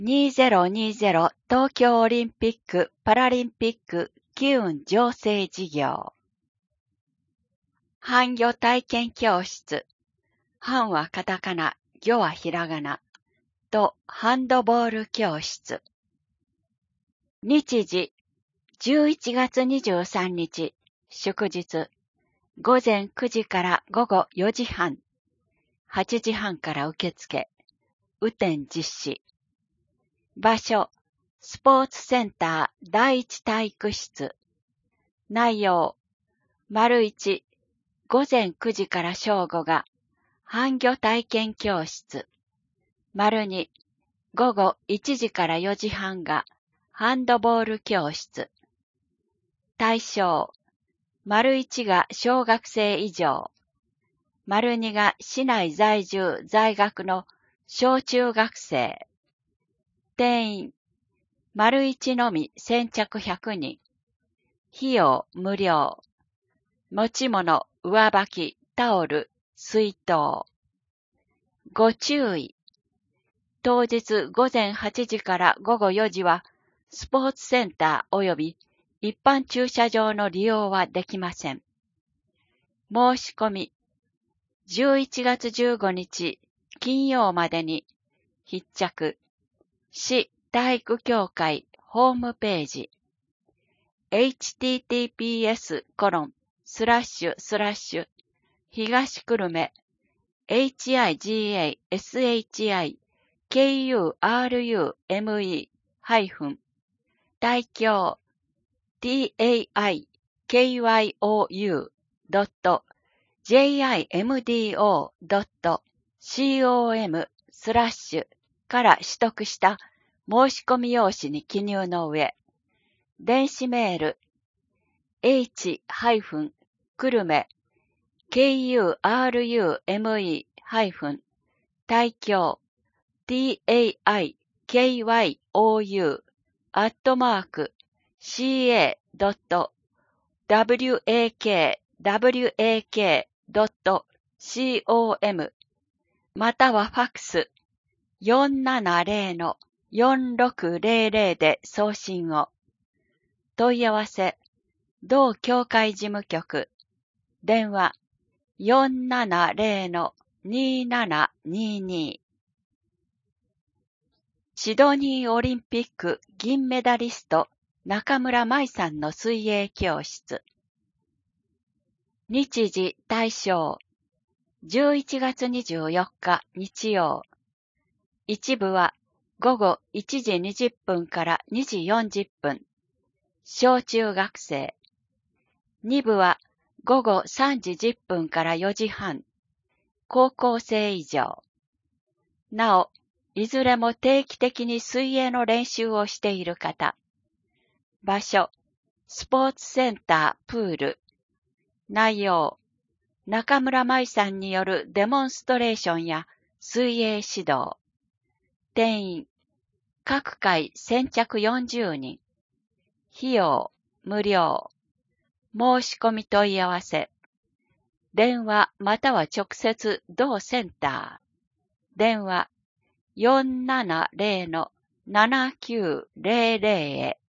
2020東京オリンピック・パラリンピック機運醸成事業。半魚体験教室。半はカタカナ、魚はひらがな。とハンドボール教室。日時、11月23日、祝日。午前9時から午後4時半。8時半から受付。雨天実施。場所、スポーツセンター第一体育室。内容、1、午前9時から正午が半魚体験教室。2、午後1時から4時半がハンドボール教室。対象、1が小学生以上。2が市内在住在学の小中学生。定員、1のみ先着100人。費用無料。持ち物、上履き、タオル、水筒。ご注意。当日午前8時から午後4時は、スポーツセンター及び一般駐車場の利用はできません。申し込み、11月15日金曜までに、必着、市体育協会ホームページ、https:// 東久留米 HIGASHIKURUME- 大京 taikyou.jimdo.com/ から取得した申し込み用紙に記入の上、電子メール h- 久留米 kurume- 大京 taikyo.wak.wak.com またはファクス 470-4600 で送信を。問い合わせ、同協会事務局、電話 470-2722。シドニーオリンピック銀メダリスト中村舞さんの水泳教室。日時対象、11月24日日曜。一部は午後1時20分から2時40分。小中学生。二部は午後3時10分から4時半。高校生以上。なお、いずれも定期的に水泳の練習をしている方。場所、スポーツセンタープール。内容、中村舞さんによるデモンストレーションや水泳指導。定員、各回先着40人。費用、無料。申し込み問い合わせ。電話または直接同センター。電話 470-7900 へ。